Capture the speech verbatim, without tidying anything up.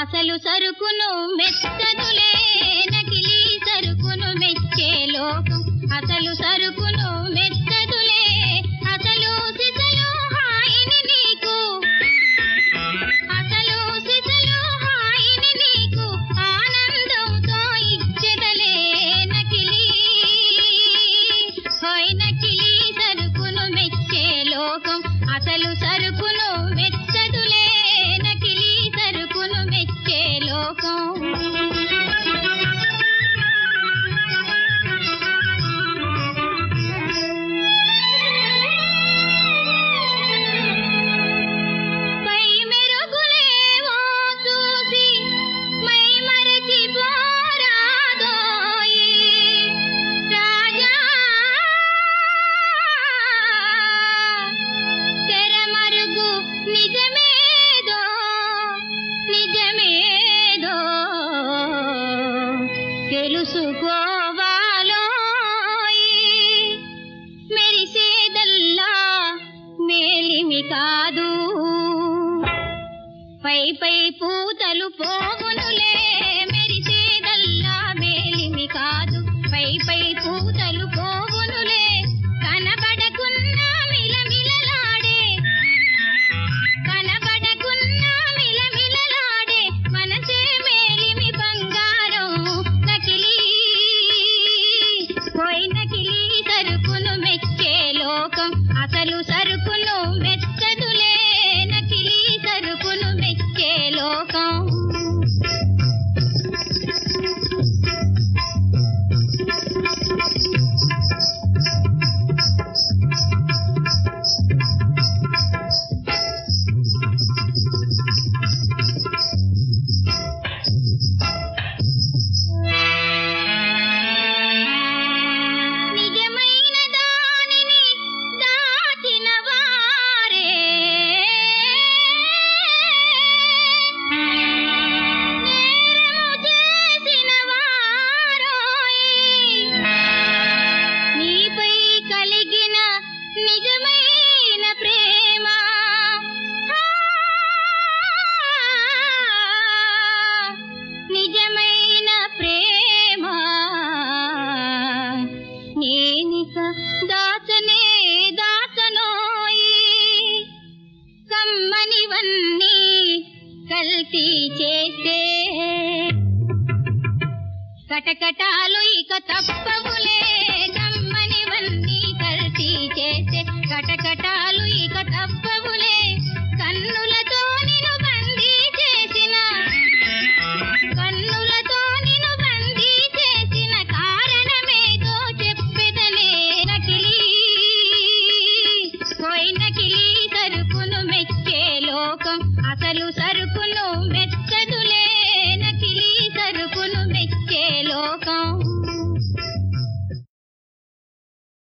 అసలు సరుకును మెచ్చదులే నకిలీ సరుకును మెచ్చే లోకం. అసలు సరుకును మెచ్చదులే అసలు సిసలు హాయిని నీకు. అసలు సిసలు హాయిని నీకు ఆనందంతో ఇచ్చెదలే నకిలీ. హోయ్ నకిలీ సరుకును మెచ్చే లోకం. అసలు సరుకును మెచ్చదులే నకిలీ సరుకును మెచ్చే లోకం. పై మెరుగులేవో చూసి మై మరచిపోరాదోయి రాజా. తెరమరుగు నిజమేదో నిజమేదో తెలుసుకోవాలోయి. మెరిసేదల్లా మేలిమి కాదు. పై పై పూతలు పోవునులే మెరిసేదల్లా మేలిమి కాదు. పై పై పూతలు పోవునులే కనబడకున్నా మిలమిలలాడే. కనబడకున్నా మిలమిలలాడే మనసే మేలిమి బంగారం నకిలీ. పోయి నకిలీ సరుకును మెచ్చే లోకం. అసలు సరుకును మెచ్చదులే నకిలీ సరుకును మెచ్చే లోకం. నిజమైన దానిని దాచిన వారే నేరము చేసిన వారోయి. నీపై కలిగిన నిజమైన ప్రేమ నిజమైన ప్రేమ నేనిక దాచనే దాచనోయి. కమ్మనివన్నీ కల్తీ చేస్తే కటకటాలు ఇక తప్పవులే. కమ్మనివన్నీ కల్తీ చేస్తే కటకటాలు ఇక తప్పవులే. కన్నులతో నిన్ను బందీ చేసిన కన్నులతో నిన్ను బందీ చేసిన కారణమేదో చెప్పెదలే నకిలీ. పోయి నకిలీ సరుకును మెచ్చే లోకం. అసలు సరు